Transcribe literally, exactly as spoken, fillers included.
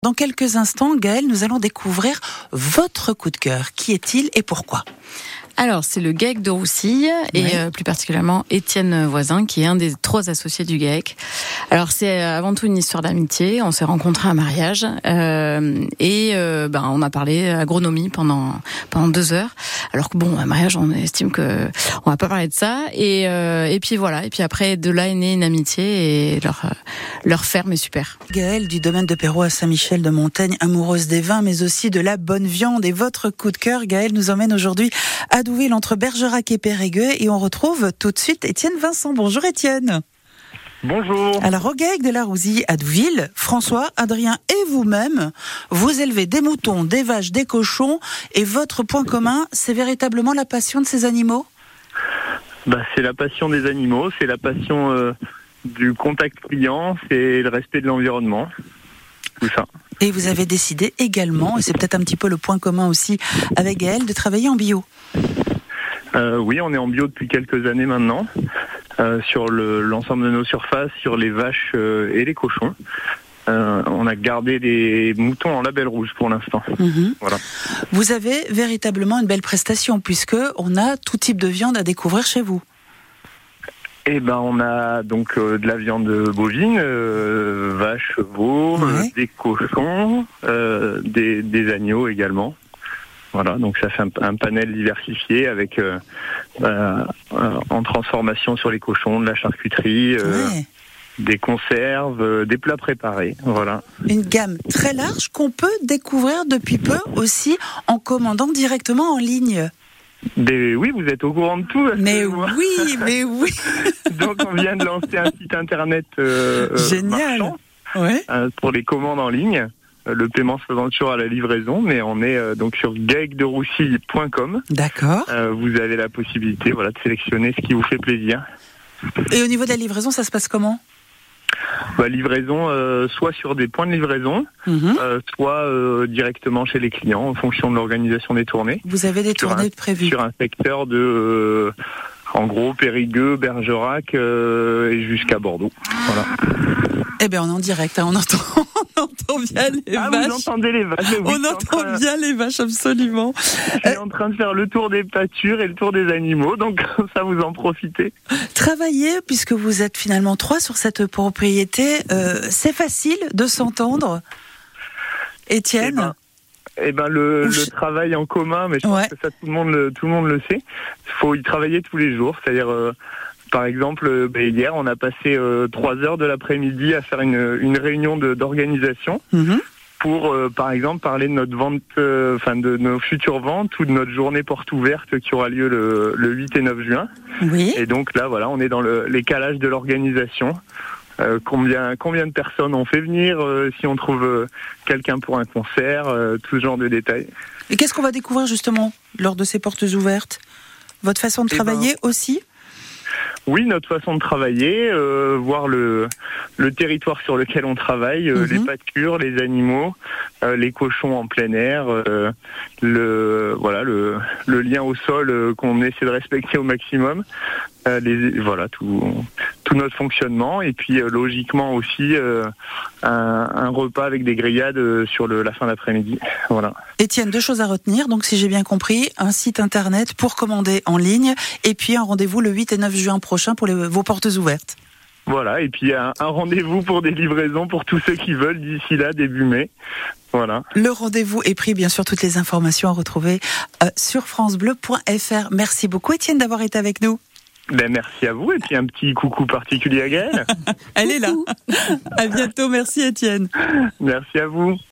Dans quelques instants, Gaëlle, nous allons découvrir votre coup de cœur. Qui est-il et pourquoi ? Alors, c'est le GAEC de Roussille, et ouais. euh, plus particulièrement Étienne Voisin, qui est un des trois associés du GAEC. Alors, c'est avant tout une histoire d'amitié. On s'est rencontrés à un mariage, euh, et euh, ben, on a parlé agronomie pendant pendant deux heures. Alors que bon, un mariage, on estime que on va pas parler de ça. Et euh, et puis voilà. Et puis après, de là est née une amitié, et leur leur ferme est super. Gaëlle du domaine de Perros à Saint-Michel de Montaigne, amoureuse des vins, mais aussi de la bonne viande. Et votre coup de cœur, Gaëlle, nous emmène aujourd'hui à Douville, entre Bergerac et Périgueux, et on retrouve tout de suite Étienne Vincent. Bonjour Étienne. Bonjour. Alors au GAEC de la Roussille à Douville, François, Adrien et vous-même, vous élevez des moutons, des vaches, des cochons, et votre point commun, c'est véritablement la passion de ces animaux ? Bah, c'est la passion des animaux, c'est la passion euh, du contact client, c'est le respect de l'environnement, tout ça. Et vous avez décidé également, et c'est peut-être un petit peu le point commun aussi avec Gaëlle, de travailler en bio. Euh, oui, on est en bio depuis quelques années maintenant, euh, sur le, l'ensemble de nos surfaces, sur les vaches euh, et les cochons. Euh, on a gardé les moutons en label rouge pour l'instant. Mmh. Voilà. Vous avez véritablement une belle prestation, puisque on a tout type de viande à découvrir chez vous. Eh ben, on a donc euh, de la viande bovine, euh, vaches, chevaux, Ouais. euh, des cochons, euh, des, des agneaux également. Voilà, donc ça fait un, un panel diversifié avec euh, euh, euh, en transformation sur les cochons, de la charcuterie, euh, Ouais. des conserves, euh, des plats préparés. Voilà. Une gamme très large qu'on peut découvrir depuis peu aussi en commandant directement en ligne. Des, oui, vous êtes au courant de tout. Mais je vois. oui, mais oui. Donc on vient de lancer un site internet euh, euh, Génial. marchand Ouais. euh, pour les commandes en ligne. Euh, Le paiement se faisant toujours à la livraison, mais on est euh, donc sur gaec de roussille point com. D'accord. Euh, vous avez la possibilité, voilà, de sélectionner ce qui vous fait plaisir. Et au niveau de la livraison, ça se passe comment ? Bah, livraison, euh, soit sur des points de livraison, Mmh. euh, soit euh, directement chez les clients en fonction de l'organisation des tournées. Vous avez des Sur tournées un- prévues. Sur un secteur de, euh, en gros, Périgueux, Bergerac euh, et jusqu'à Bordeaux. Voilà. Eh bien, on est en direct, hein, on entend, on entend bien les Ah, vaches. vous entendez les vaches? Oui, On je suis en entend train- bien les vaches, absolument. Je suis en train de faire le tour des pâtures et le tour des animaux, donc comme ça vous en profitez. Travailler, puisque vous êtes finalement trois sur cette propriété, euh, c'est facile de s'entendre. Étienne, Eh ben, Eh ben le, Ouch. le travail en commun, mais je pense Ouais. que ça tout le monde le, tout le monde le sait. Il faut y travailler tous les jours, c'est-à-dire euh, par exemple euh, ben, hier on a passé euh, trois heures de l'après-midi à faire une, une réunion de, d'organisation Mhm. pour euh, par exemple parler de notre vente, euh, enfin de nos futures ventes ou de notre journée porte ouverte qui aura lieu le, le huit et neuf juin. Oui. Et donc là voilà, on est dans le, les calages de l'organisation. Euh, combien combien de personnes on fait venir, euh, si on trouve euh, quelqu'un pour un concert, euh, tout ce genre de détails. Et qu'est-ce qu'on va découvrir justement lors de ces portes ouvertes ? Votre façon de Eh travailler aussi ? Oui, notre façon de travailler, euh, voir le, le territoire sur lequel on travaille, euh, Mhm. les pâtures, les animaux, euh, les cochons en plein air, euh, le voilà le, le lien au sol euh, qu'on essaie de respecter au maximum, euh, les, voilà tout tout notre fonctionnement et puis euh, logiquement aussi euh, un, un repas avec des grillades euh, sur le, la fin d'après-midi. Voilà. Étienne, deux choses à retenir. Donc, si j'ai bien compris, un site internet pour commander en ligne, et puis un rendez-vous le huit et neuf juin prochain pour les, vos portes ouvertes. Voilà, et puis un, un rendez-vous pour des livraisons pour tous ceux qui veulent d'ici là, début mai. Voilà. Le rendez-vous est pris, bien sûr, toutes les informations à retrouver euh, sur francebleu point f r. Merci beaucoup, Étienne, d'avoir été avec nous. Ben merci à vous et puis un petit coucou particulier à Gaëlle. Elle est là. À bientôt. Merci, Étienne. Merci à vous.